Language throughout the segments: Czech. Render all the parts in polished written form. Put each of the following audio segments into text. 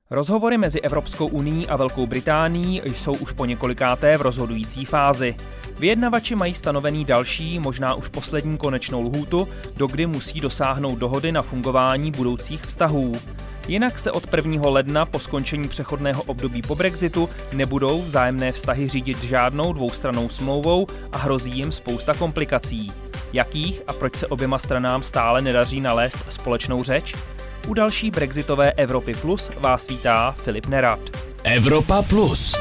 Rozhovory mezi Evropskou unií a Velkou Británií jsou už po několikáté v rozhodující fázi. Vyjednavači mají stanovený další, možná už poslední konečnou lhůtu, dokdy musí dosáhnout dohody na fungování budoucích vztahů. Jinak se od 1. ledna po skončení přechodného období po Brexitu nebudou vzájemné vztahy řídit žádnou dvoustrannou smlouvou a hrozí jim spousta komplikací. Jakých a proč se oběma stranám stále nedaří nalézt společnou řeč? U další brexitové Evropy Plus vás vítá Filip Nerad. Evropa Plus.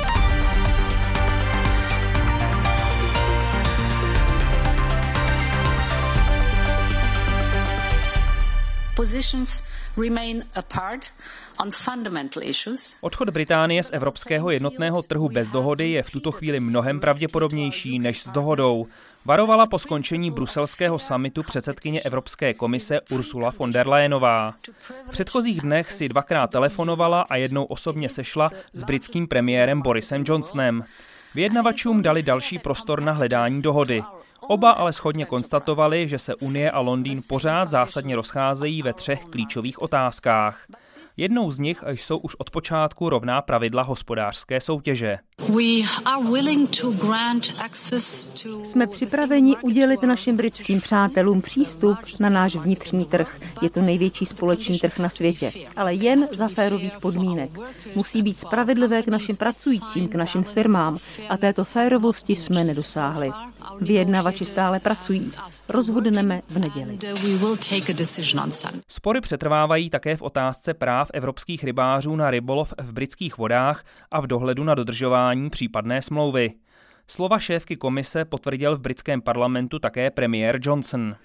Positions remain apart on fundamental issues. Odchod Británie z evropského jednotného trhu bez dohody je v tuto chvíli mnohem pravděpodobnější než s dohodou. Varovala po skončení bruselského summitu předsedkyně Evropské komise Ursula von der Leyenová. V předchozích dnech si dvakrát telefonovala a jednou osobně sešla s britským premiérem Borisem Johnsonem. Vyjednavačům dali další prostor na hledání dohody. Oba ale shodně konstatovali, že se Unie a Londýn pořád zásadně rozcházejí ve 3 klíčových otázkách. Jednou z nich jsou už od počátku rovná pravidla hospodářské soutěže. Jsme připraveni udělit našim britským přátelům přístup na náš vnitřní trh. Je to největší společný trh na světě, ale jen za férových podmínek. Musí být spravedlivé k našim pracujícím, k našim firmám a této férovosti jsme nedosáhli. Vyjednavači stále pracují. Rozhodneme v neděli. Spory přetrvávají také v otázce práv evropských rybářů na rybolov v britských vodách a v dohledu na dodržování případné smlouvy. Slova šéfky komise potvrdil v britském parlamentu také premiér Johnson.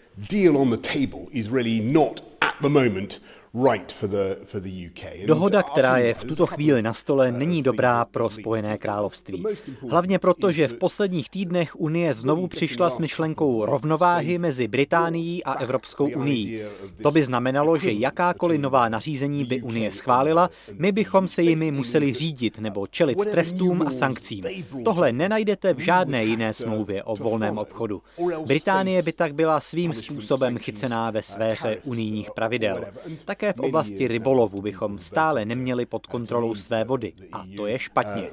Dohoda, která je v tuto chvíli na stole, není dobrá pro Spojené království. Hlavně proto, že v posledních týdnech Unie znovu přišla s myšlenkou rovnováhy mezi Británií a Evropskou unií. To by znamenalo, že jakákoliv nová nařízení by Unie schválila, my bychom se jimi museli řídit nebo čelit trestům a sankcím. Tohle nenajdete v žádné jiné smlouvě o volném obchodu. Británie by tak byla svým způsobem chycená ve sféře unijních pravidel. Také v oblasti rybolovu bychom stále neměli pod kontrolou své vody. A to je špatně.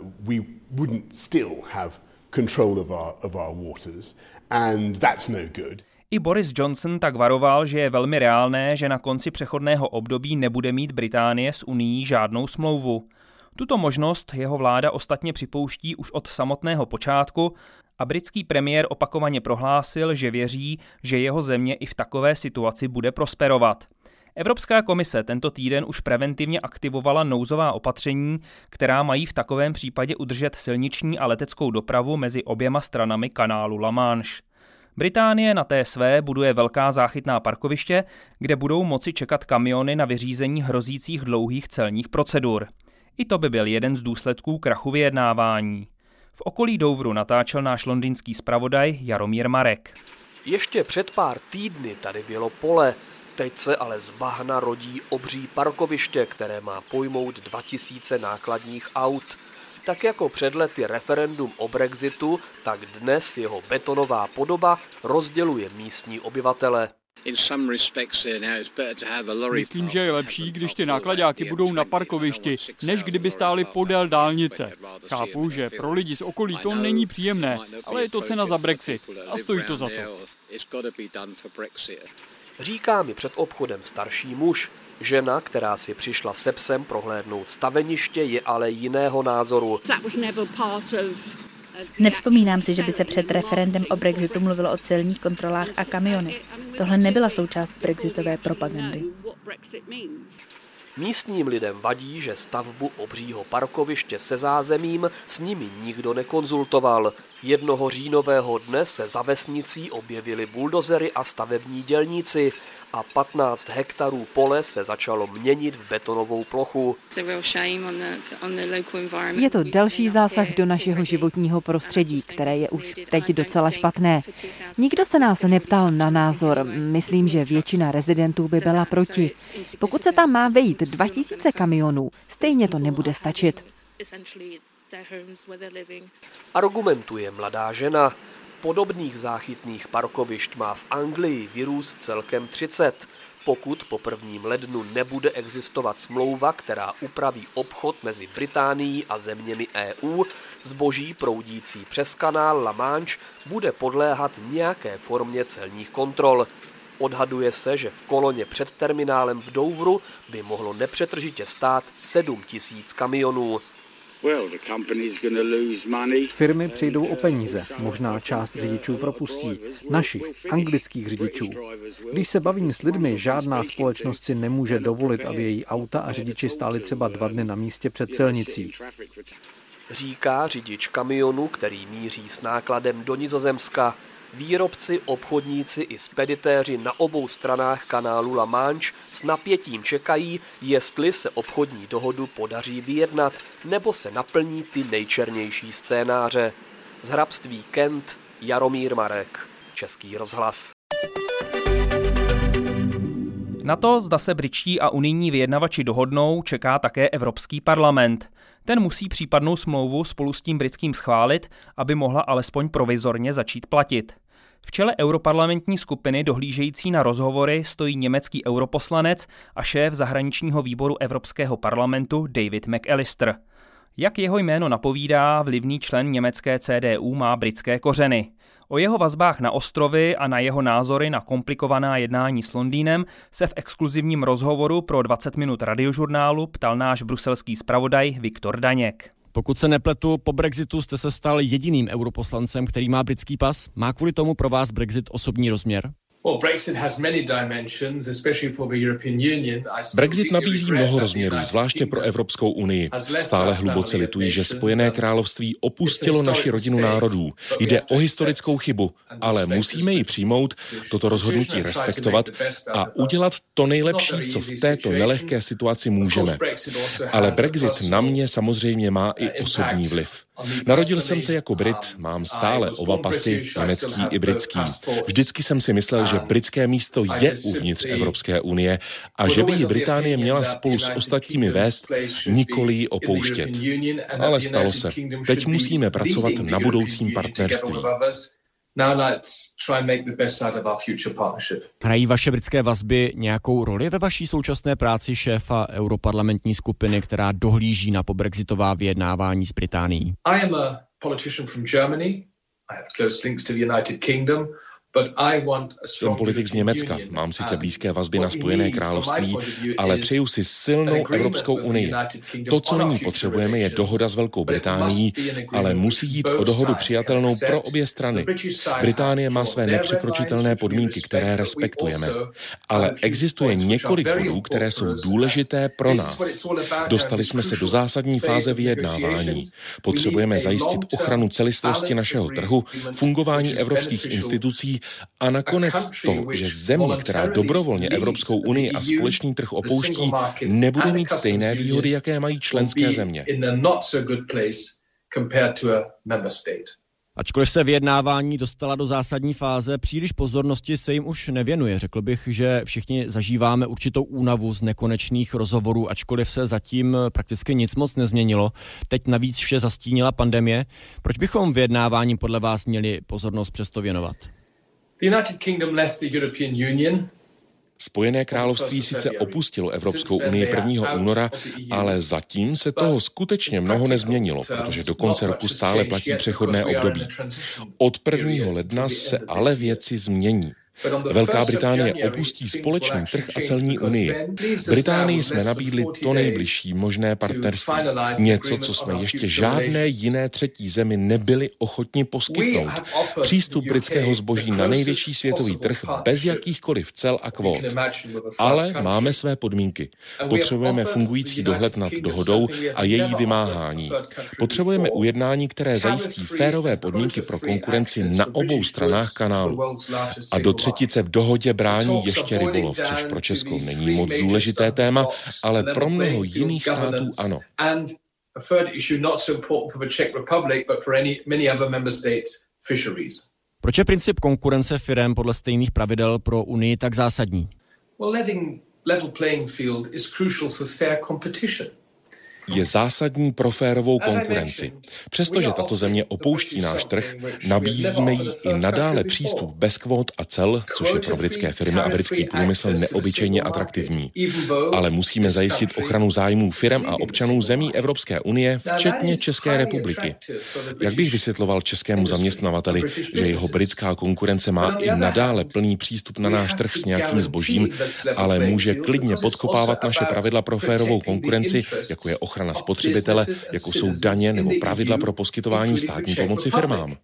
I Boris Johnson tak varoval, že je velmi reálné, že na konci přechodného období nebude mít Británie s Unií žádnou smlouvu. Tuto možnost jeho vláda ostatně připouští už od samotného počátku a britský premiér opakovaně prohlásil, že věří, že jeho země i v takové situaci bude prosperovat. Evropská komise tento týden už preventivně aktivovala nouzová opatření, která mají v takovém případě udržet silniční a leteckou dopravu mezi oběma stranami kanálu La Manche. Británie na té své buduje velká záchytná parkoviště, kde budou moci čekat kamiony na vyřízení hrozících dlouhých celních procedur. I to by byl jeden z důsledků krachu vyjednávání. V okolí Douvru natáčel náš londýnský zpravodaj Jaromír Marek. Ještě před pár týdny tady bylo pole. Teď se ale z bahna rodí obří parkoviště, které má pojmout 2000 nákladních aut. Tak jako před lety referendum o Brexitu, tak dnes jeho betonová podoba rozděluje místní obyvatele. Myslím, že je lepší, když ty nákladáky budou na parkovišti, než kdyby stály podél dálnice. Chápu, že pro lidi z okolí to není příjemné, ale je to cena za Brexit a stojí to za to. Říká mi před obchodem starší muž. Žena, která si přišla se psem prohlédnout staveniště, je ale jiného názoru. Nevzpomínám si, že by se před referendem o Brexitu mluvilo o celních kontrolách a kamionech. Tohle nebyla součást brexitové propagandy. Místním lidem vadí, že stavbu obřího parkoviště se zázemím s nimi nikdo nekonzultoval. Jednoho říjnového dne se za vesnicí objevily buldozery a stavební dělníci a 15 hektarů pole se začalo měnit v betonovou plochu. Je to další zásah do našeho životního prostředí, které je už teď docela špatné. Nikdo se nás neptal na názor. Myslím, že většina rezidentů by byla proti. Pokud se tam má vejít 2000 kamionů, stejně to nebude stačit. Argumentuje mladá žena. Podobných záchytných parkovišť má v Anglii vyrůst celkem 30. pokud po 1. lednu nebude existovat smlouva, která upraví obchod mezi Británií a zeměmi EU, zboží proudící přes kanál La Manche bude podléhat nějaké formě celních kontrol. Odhaduje se, že v koloně před terminálem v Douvru by mohlo nepřetržitě stát 7 000 kamionů. Firmy přijdou o peníze, možná část řidičů propustí, našich, anglických řidičů. Když se bavím s lidmi, žádná společnost si nemůže dovolit, aby její auta a řidiči stáli třeba 2 dny na místě před silnicí. Říká řidič kamionu, který míří s nákladem do Nizozemska. Výrobci, obchodníci i speditéři na obou stranách kanálu La Manche s napětím čekají, jestli se obchodní dohodu podaří vyjednat, nebo se naplní ty nejčernější scénáře. Z hrabství Kent, Jaromír Marek, Český rozhlas. Na to, zda se britští a unijní vyjednavači dohodnou, čeká také Evropský parlament. Ten musí případnou smlouvu spolu s tím britským schválit, aby mohla alespoň provizorně začít platit. V čele europarlamentní skupiny dohlížející na rozhovory stojí německý europoslanec a šéf zahraničního výboru Evropského parlamentu David McAllister. Jak jeho jméno napovídá, vlivný člen německé CDU má britské kořeny. O jeho vazbách na ostrovy a na jeho názory na komplikovaná jednání s Londýnem se v exkluzivním rozhovoru pro 20 minut radiožurnálu ptal náš bruselský zpravodaj Viktor Daněk. Pokud se nepletu, po Brexitu jste se stal jediným europoslancem, který má britský pas. Má kvůli tomu pro vás Brexit osobní rozměr? Brexit nabízí mnoho rozměrů, zvláště pro Evropskou unii. Stále hluboce lituji, že Spojené království opustilo naši rodinu národů. Jde o historickou chybu, ale musíme ji přijmout, toto rozhodnutí respektovat a udělat to nejlepší, co v této nelehké situaci můžeme. Ale Brexit na mě samozřejmě má i osobní vliv. Narodil jsem se jako Brit, mám stále oba pasy, německý i britský. Vždycky jsem si myslel, že britské místo je uvnitř Evropské unie a že by ji Británie měla spolu s ostatními vést, nikoli ji opouštět. Ale stalo se. Teď musíme pracovat na budoucím partnerství. Hrají vaše britské vazby nějakou roli ve vaší současné práci šéfa europarlamentní skupiny, která dohlíží na pobrexitová vyjednávání s Británií? Jsem politik z Německa, mám sice blízké vazby na Spojené království, ale přeju si silnou Evropskou unii. To, co nyní potřebujeme, je dohoda s Velkou Británií, ale musí jít o dohodu přijatelnou pro obě strany. Británie má své nepřekročitelné podmínky, které respektujeme. Ale existuje několik bodů, které jsou důležité pro nás. Dostali jsme se do zásadní fáze vyjednávání. Potřebujeme zajistit ochranu celistvosti našeho trhu, fungování evropských institucí a nakonec to, že země, která dobrovolně Evropskou unii a společný trh opouští, nebude mít stejné výhody, jaké mají členské země. Ačkoliv se vyjednávání dostala do zásadní fáze, příliš pozornosti se jim už nevěnuje. Řekl bych, že všichni zažíváme určitou únavu z nekonečných rozhovorů, ačkoliv se zatím prakticky nic moc nezměnilo. Teď navíc vše zastínila pandemie. Proč bychom vyjednávání podle vás měli pozornost přesto věnovat? Spojené království sice opustilo Evropskou unii 1. února, ale zatím se toho skutečně mnoho nezměnilo, protože do konce roku stále platí přechodné období. Od 1. ledna se ale věci změní. Velká Británie opustí společný trh a celní unii. Británii jsme nabídli to nejbližší možné partnerství. Něco, co jsme ještě žádné jiné třetí zemi nebyli ochotni poskytnout. Přístup britského zboží na největší světový trh bez jakýchkoliv cel a kvót. Ale máme své podmínky. Potřebujeme fungující dohled nad dohodou a její vymáhání. Potřebujeme ujednání, které zajistí férové podmínky pro konkurenci na obou stranách kanálu. A do třetice v dohodě brání ještě rybolov, což pro Česko není moc důležité téma, ale pro mnoho jiných států ano. Proč je princip konkurence firem podle stejných pravidel pro Unii tak zásadní? je zásadní pro férovou konkurenci. Přestože tato země opouští náš trh, nabízíme jí i nadále přístup bez kvót a cel, což je pro britské firmy a britský průmysl neobyčejně atraktivní. Ale musíme zajistit ochranu zájmů firem a občanů zemí Evropské unie, včetně České republiky. Jak bych vysvětloval českému zaměstnavateli, že jeho britská konkurence má i nadále plný přístup na náš trh s nějakým zbožím, ale může klidně podkopávat naše pravidla pro férovou konkurenci, jako je ochrana spotřebitele, jako jsou daně nebo pravidla pro poskytování státní pomoci firmám.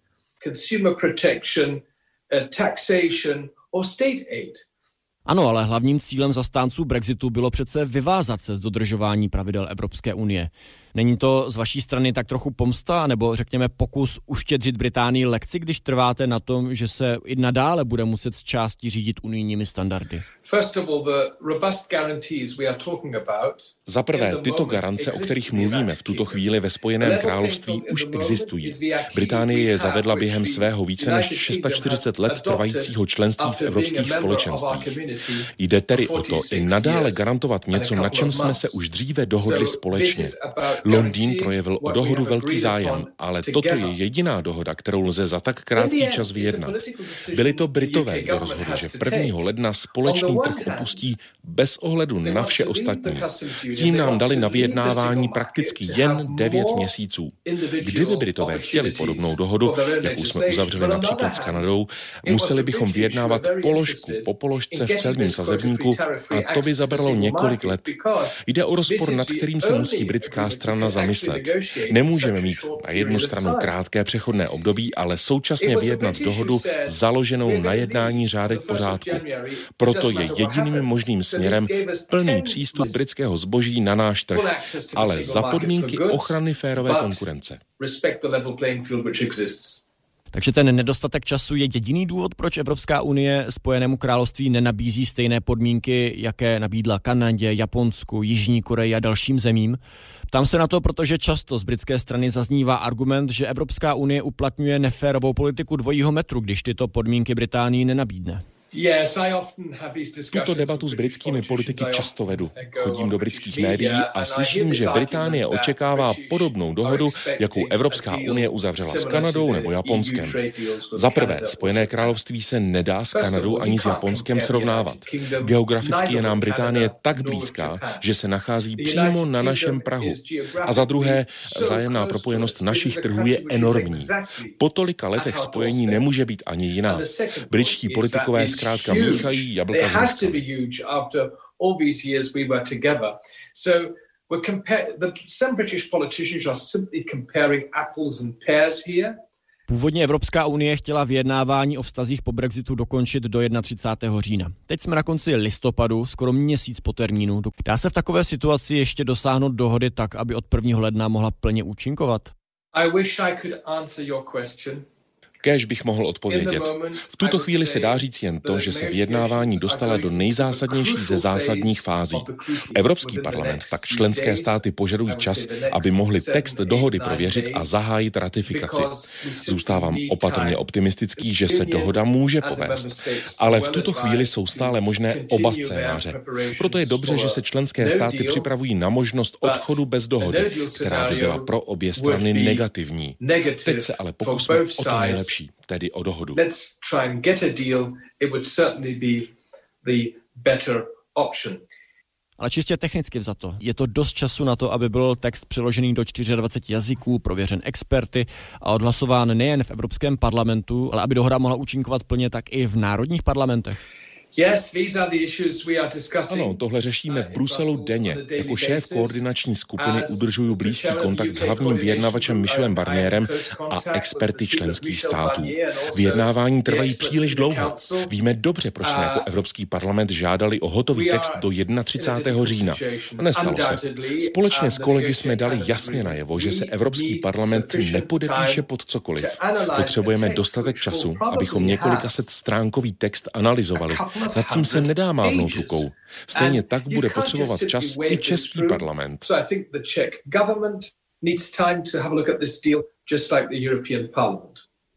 Ano, ale hlavním cílem zastánců Brexitu bylo přece vyvázat se z dodržování pravidel Evropské unie. Není to z vaší strany tak trochu pomsta, nebo řekněme pokus uštědřit Británii lekci, když trváte na tom, že se i nadále bude muset z části řídit unijními standardy? Za prvé, tyto garance, o kterých mluvíme v tuto chvíli ve Spojeném království, už existují. Británie je zavedla během svého více než 640 let trvajícího členství v evropských společenstvích. Jde tedy o to i nadále garantovat něco, na čem jsme se už dříve dohodli společně. Londýn projevil o dohodu velký zájem, ale toto je jediná dohoda, kterou lze za tak krátký čas vyjednat. Byli to Britové, kdo rozhodli, že 1. ledna společný trh opustí bez ohledu na vše ostatní. Tím nám dali na vyjednávání prakticky jen 9 měsíců. Kdyby Britové chtěli podobnou dohodu, jakou jsme uzavřeli například s Kanadou, museli bychom vyjednávat položku po položce v celním sazebníku a to by zabralo několik let. Jde o rozpor, nad kterým se musí britská strana zamyslet. Nemůžeme mít na jednu stranu krátké přechodné období, ale současně vyjednat dohodu založenou na jednání řádek pořádku. Proto je jediným možným směrem plný přístup britského zboží na náš trh, ale za podmínky ochrany férové konkurence. Takže ten nedostatek času je jediný důvod, proč Evropská unie Spojenému království nenabízí stejné podmínky, jaké nabídla Kanadě, Japonsku, Jižní Koreji a dalším zemím. Ptám se na to, protože často z britské strany zaznívá argument, že Evropská unie uplatňuje neférovou politiku dvojího metru, když tyto podmínky Británii nenabídne. Tuto debatu s britskými politiky často vedu. Chodím do britských médií a slyším, že Británie očekává podobnou dohodu, jakou Evropská unie uzavřela s Kanadou nebo Japonskem. Za prvé, Spojené království se nedá s Kanadou ani s Japonskem srovnávat. Geograficky je nám Británie tak blízká, že se nachází přímo na našem prahu. A za druhé, vzájemná propojenost našich trhů je enormní. Po tolika letech spojení nemůže být ani jiná. Britští politikové zkrátka míchají jablka s hruškami. Původně Evropská unie chtěla vyjednávání o vztazích po Brexitu dokončit do 31. října. Teď jsme na konci listopadu, skoro měsíc po termínu. Dá se v takové situaci ještě dosáhnout dohody tak, aby od 1. ledna mohla plně účinkovat? Kéž bych mohl odpovědět. V tuto chvíli se dá říct jen to, že se vyjednávání dostala do nejzásadnější ze zásadních fází. Evropský parlament tak členské státy požadují čas, aby mohli text dohody prověřit a zahájit ratifikaci. Zůstávám opatrně optimistický, že se dohoda může povést. Ale v tuto chvíli jsou stále možné oba scénáře. Proto je dobře, že se členské státy připravují na možnost odchodu bez dohody, která by byla pro obě strany negativní. Teď se ale pokusme o to nejlepší. Tedy o dohodu. Ale čistě technicky vzato, je to dost času na to, aby byl text přeložený do 24 jazyků, prověřen experty a odhlasován nejen v Evropském parlamentu, ale aby dohoda mohla účinkovat plně, tak i v národních parlamentech. Ano, tohle řešíme v Bruselu denně. Jako šéf koordinační skupiny udržuju blízký kontakt s hlavním vyjednavačem Michelem Barnierem a experty členských států. Vyjednávání trvají příliš dlouho. Víme dobře, proč jsme jako Evropský parlament žádali o hotový text do 31. října. A nestalo se. Společně s kolegy jsme dali jasně najevo, že se Evropský parlament nepodepíše pod cokoliv. Potřebujeme dostatek času, abychom několika set stránkový text analyzovali. Nad tím se nedá mávnout rukou. Stejně tak bude potřebovat čas i český parlament.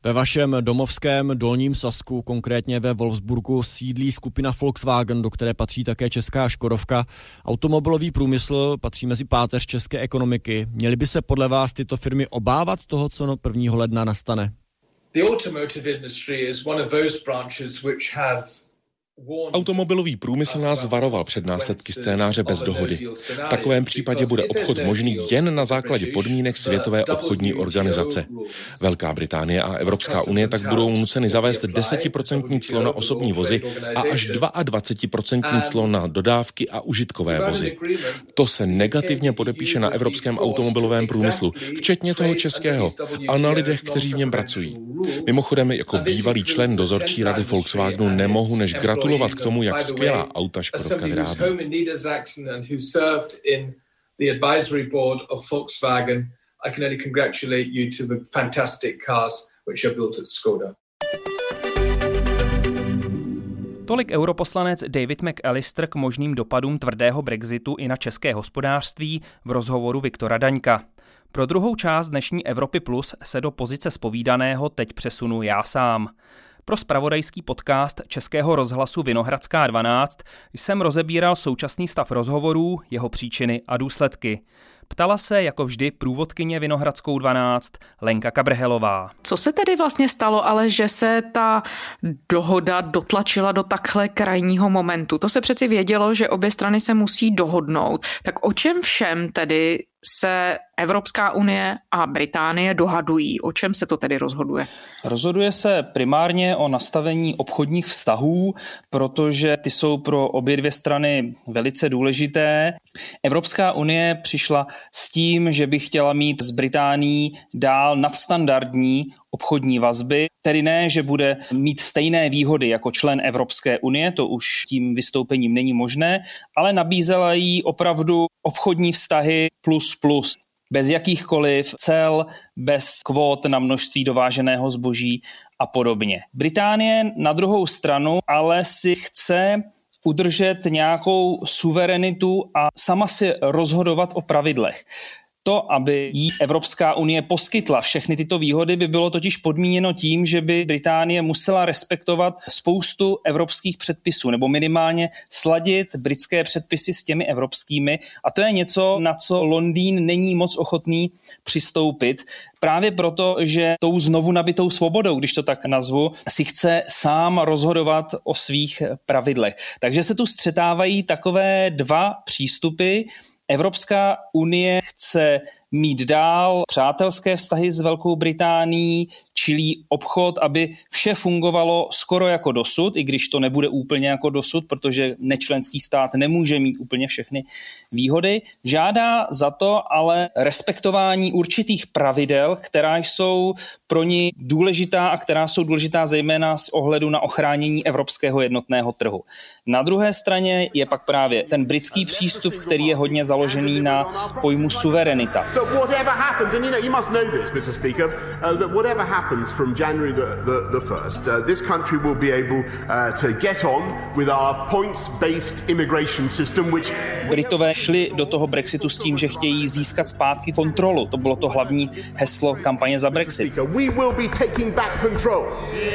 Ve vašem domovském Dolním Sasku, konkrétně ve Wolfsburgu, sídlí skupina Volkswagen, do které patří také česká Škodovka. Automobilový průmysl patří mezi páteř české ekonomiky. Měly by se podle vás tyto firmy obávat toho, co 1. ledna nastane? Automobilový průmysl nás varoval před následky scénáře bez dohody. V takovém případě bude obchod možný jen na základě podmínek Světové obchodní organizace. Velká Británie a Evropská unie tak budou nuceny zavést 10% clo na osobní vozy a až 22% clo na dodávky a užitkové vozy. To se negativně podepíše na evropském automobilovém průmyslu, včetně toho českého, a na lidech, kteří v něm pracují. Mimochodem, jako bývalý člen dozorčí rady Volkswagenu nemohu než gratulovat k tomu, jak skvělá auta Škodovka vyrábí. Tolik europoslanec David McAllister k možným dopadům tvrdého Brexitu i na české hospodářství v rozhovoru Viktora Daňka. Pro druhou část dnešní Evropy Plus se do pozice zpovídaného teď přesunu já sám. Pro zpravodajský podcast Českého rozhlasu Vinohradská 12 jsem rozebíral současný stav rozhovorů, jeho příčiny a důsledky. Ptala se jako vždy průvodkyně Vinohradskou 12 Lenka Kabrhelová. Co se tedy vlastně stalo, ale že se ta dohoda dotlačila do takhle krajního momentu? To se přeci vědělo, že obě strany se musí dohodnout. Tak o čem všem tedy se Evropská unie a Británie dohadují? O čem se to tedy rozhoduje? Rozhoduje se primárně o nastavení obchodních vztahů, protože ty jsou pro obě dvě strany velice důležité. Evropská unie přišla s tím, že by chtěla mít s Británií dál nadstandardní obchodní vazby, tedy ne, že bude mít stejné výhody jako člen Evropské unie, to už tím vystoupením není možné, ale nabízela jí opravdu obchodní vztahy plus, bez jakýchkoliv cel, bez kvót na množství dováženého zboží a podobně. Británie na druhou stranu ale si chce udržet nějakou suverenitu a sama si rozhodovat o pravidlech. To, aby jí Evropská unie poskytla všechny tyto výhody, by bylo totiž podmíněno tím, že by Británie musela respektovat spoustu evropských předpisů nebo minimálně sladit britské předpisy s těmi evropskými. A to je něco, na co Londýn není moc ochotný přistoupit. Právě proto, že tou znovu nabitou svobodou, když to tak nazvu, si chce sám rozhodovat o svých pravidlech. Takže se tu střetávají takové dva přístupy. Evropská unie chce mít dál přátelské vztahy s Velkou Británií, čili obchod, aby vše fungovalo skoro jako dosud, i když to nebude úplně jako dosud, protože nečlenský stát nemůže mít úplně všechny výhody. Žádá za to ale respektování určitých pravidel, která jsou pro ní důležitá a která jsou důležitá zejména z ohledu na ochránění evropského jednotného trhu. Na druhé straně je pak právě ten britský přístup, který je hodně založený na pojmu suverenita. Whatever happens, and you must know this, Mr. Speaker, that whatever happens from January the 1st, this country will be able to get on with our points-based immigration system, which... Britové šli do toho Brexitu s tím, že chtějí získat zpátky kontrolu. To bylo to hlavní heslo kampaně za Brexit. We will be taking back control.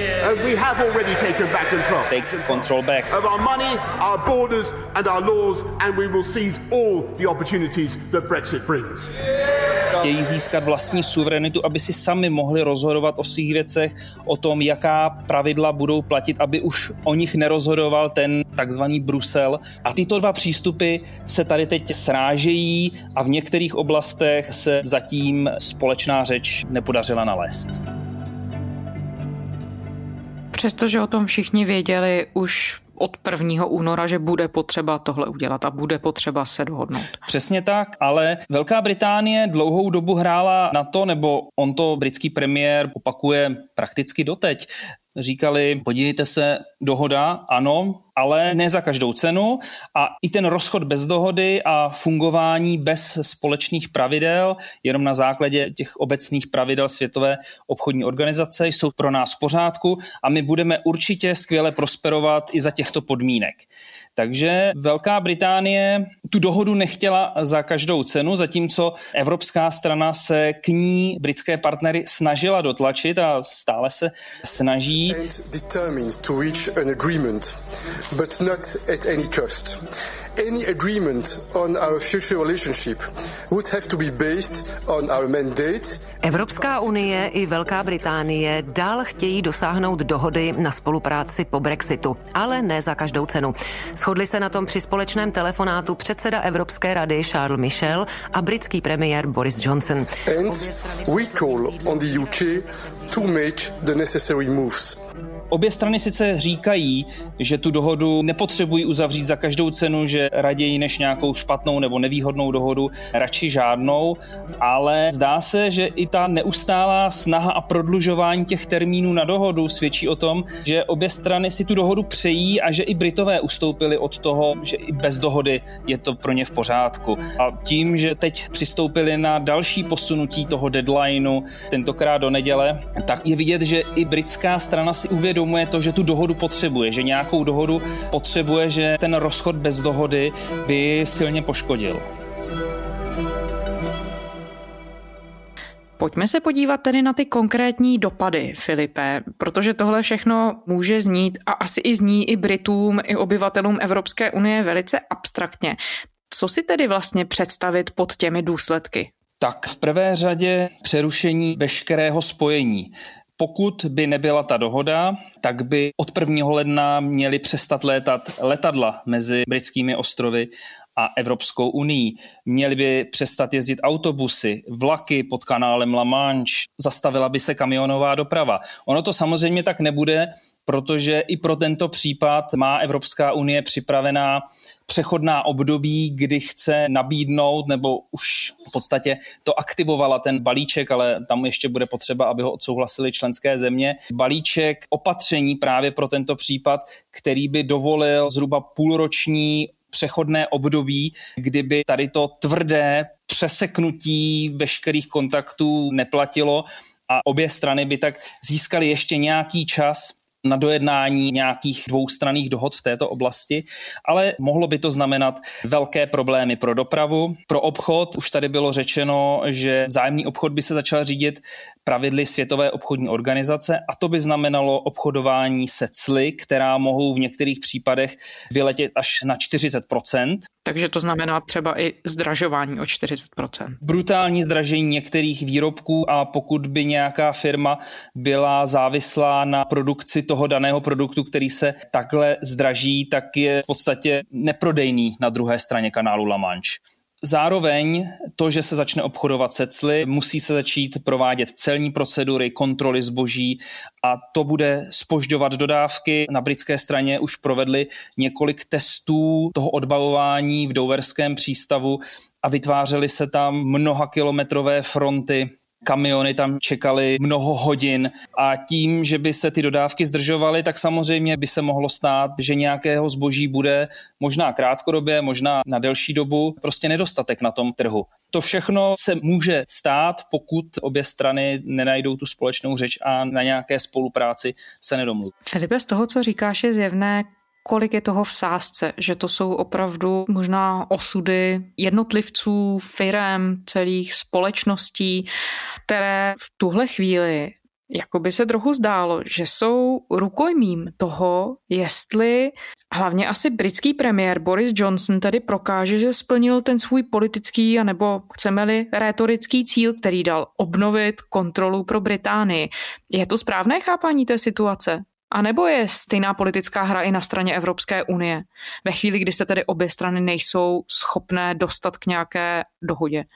We have already taken back control. Take control back. Of our money, our borders and our laws, and we will seize all the opportunities that Brexit brings. Chtějí získat vlastní suverenitu, aby si sami mohli rozhodovat o svých věcech, o tom, jaká pravidla budou platit, aby už o nich nerozhodoval ten takzvaný Brusel. A tyto dva přístupy se tady teď srážejí a v některých oblastech se zatím společná řeč nepodařila nalézt. Přestože o tom všichni věděli už od 1. února, že bude potřeba tohle udělat a bude potřeba se dohodnout. Přesně tak, ale Velká Británie dlouhou dobu hrála na to, nebo on to britský premiér opakuje prakticky doteď, Říkali, podívejte se, dohoda, ano, ale ne za každou cenu a i ten rozchod bez dohody a fungování bez společných pravidel, jenom na základě těch obecných pravidel Světové obchodní organizace jsou pro nás v pořádku a my budeme určitě skvěle prosperovat i za těchto podmínek. Takže Velká Británie tu dohodu nechtěla za každou cenu, zatímco evropská strana se k ní britské partnery snažila dotlačit a stále se snaží. But not at any cost. Any agreement on our future relationship would have to be based on our mandate. Evropská unie i Velká Británie dál chtějí dosáhnout dohody na spolupráci po Brexitu, ale ne za každou cenu. Shodli se na tom při společném telefonátu předseda Evropské rady Charles Michel a britský premiér Boris Johnson. And we call on the UK to make the necessary moves. Obě strany sice říkají, že tu dohodu nepotřebují uzavřít za každou cenu, že raději než nějakou špatnou nebo nevýhodnou dohodu, radši žádnou, ale zdá se, že i ta neustálá snaha a prodlužování těch termínů na dohodu svědčí o tom, že obě strany si tu dohodu přejí a že i Britové ustoupili od toho, že i bez dohody je to pro ně v pořádku. A tím, že teď přistoupili na další posunutí toho deadlineu, tentokrát do neděle, tak je vidět, že i britská strana si uvědomuje to, že tu dohodu potřebuje, že nějakou dohodu potřebuje, že ten rozchod bez dohody by silně poškodil. Pojďme se podívat tedy na ty konkrétní dopady, Filipe, protože tohle všechno může znít a asi i zní i Britům, i obyvatelům Evropské unie velice abstraktně. Co si tedy vlastně představit pod těmi důsledky? Tak v prvé řadě přerušení veškerého spojení. Pokud by nebyla ta dohoda, tak by od 1. ledna měly přestat létat letadla mezi britskými ostrovy a Evropskou unii. Měly by přestat jezdit autobusy, vlaky pod kanálem La Manche, zastavila by se kamionová doprava. Ono to samozřejmě tak nebude, protože i pro tento případ má Evropská unie připravená přechodná období, kdy chce nabídnout, nebo už v podstatě to aktivovala ten balíček, ale tam ještě bude potřeba, aby ho odsouhlasili členské země. Balíček opatření právě pro tento případ, který by dovolil zhruba půlroční přechodné období, kdyby tady to tvrdé přeseknutí veškerých kontaktů neplatilo a obě strany by tak získaly ještě nějaký čas na dojednání nějakých dvoustranných dohod v této oblasti, ale mohlo by to znamenat velké problémy pro dopravu, pro obchod. Už tady bylo řečeno, že vzájemný obchod by se začal řídit pravidly Světové obchodní organizace a to by znamenalo obchodování se cly, která mohou v některých případech vyletět až na 40%. Takže to znamená třeba i zdražování o 40%. Brutální zdražení některých výrobků a pokud by nějaká firma byla závislá na produkci toho daného produktu, který se takhle zdraží, tak je v podstatě neprodejný na druhé straně kanálu La Manche. Zároveň to, že se začne obchodovat se cly, musí se začít provádět celní procedury, kontroly zboží a to bude zpožďovat dodávky. Na britské straně už provedli několik testů toho odbavování v Doverském přístavu a vytvářely se tam mnohakilometrové fronty. Kamiony tam čekaly mnoho hodin a tím, že by se ty dodávky zdržovaly, tak samozřejmě by se mohlo stát, že nějakého zboží bude možná krátkodobě, možná na delší dobu prostě nedostatek na tom trhu. To všechno se může stát, pokud obě strany nenajdou tu společnou řeč a na nějaké spolupráci se nedomluví. Filipe, z toho, co říkáš, je zjevné, kolik je toho v sázce, že to jsou opravdu možná osudy jednotlivců, firem, celých společností, které v tuhle chvíli jako by se trochu zdálo, že jsou rukojmím toho, jestli hlavně asi britský premiér Boris Johnson tedy prokáže, že splnil ten svůj politický anebo chceme-li rétorický cíl, který dal obnovit kontrolu pro Británii. Je to správné chápání té situace? A nebo je stejná politická hra i na straně Evropské unie, ve chvíli, kdy se tedy obě strany nejsou schopné dostat k nějaké dohodě?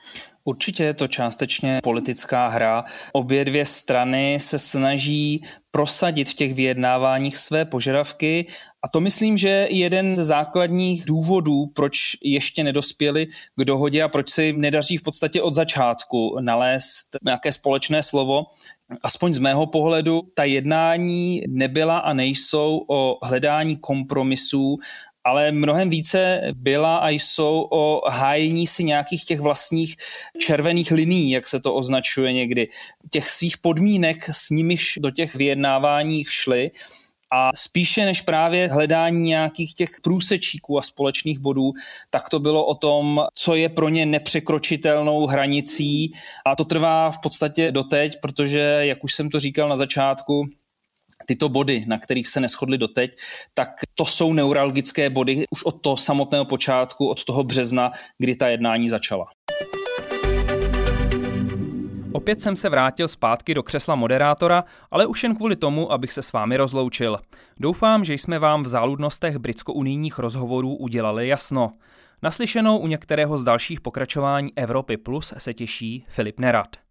Určitě je to částečně politická hra. Obě dvě strany se snaží prosadit v těch vyjednáváních své požadavky a to myslím, že je jeden ze základních důvodů, proč ještě nedospěli k dohodě a proč se jim nedaří v podstatě od začátku nalézt nějaké společné slovo. Aspoň z mého pohledu ta jednání nebyla a nejsou o hledání kompromisů, ale mnohem více byla a jsou o hájení si nějakých těch vlastních červených linií, jak se to označuje někdy, těch svých podmínek, s nimiž do těch vyjednávání šli. A spíše než právě hledání nějakých těch průsečíků a společných bodů, tak to bylo o tom, co je pro ně nepřekročitelnou hranicí. A to trvá v podstatě doteď, protože, jak už jsem to říkal na začátku, tyto body, na kterých se neshodli doteď, tak to jsou neuralgické body už od toho samotného počátku, od toho března, kdy ta jednání začala. Opět jsem se vrátil zpátky do křesla moderátora, ale už jen kvůli tomu, abych se s vámi rozloučil. Doufám, že jsme vám v záludnostech britsko-unijních rozhovorů udělali jasno. Naslyšenou u některého z dalších pokračování Evropy Plus se těší Filip Nerad.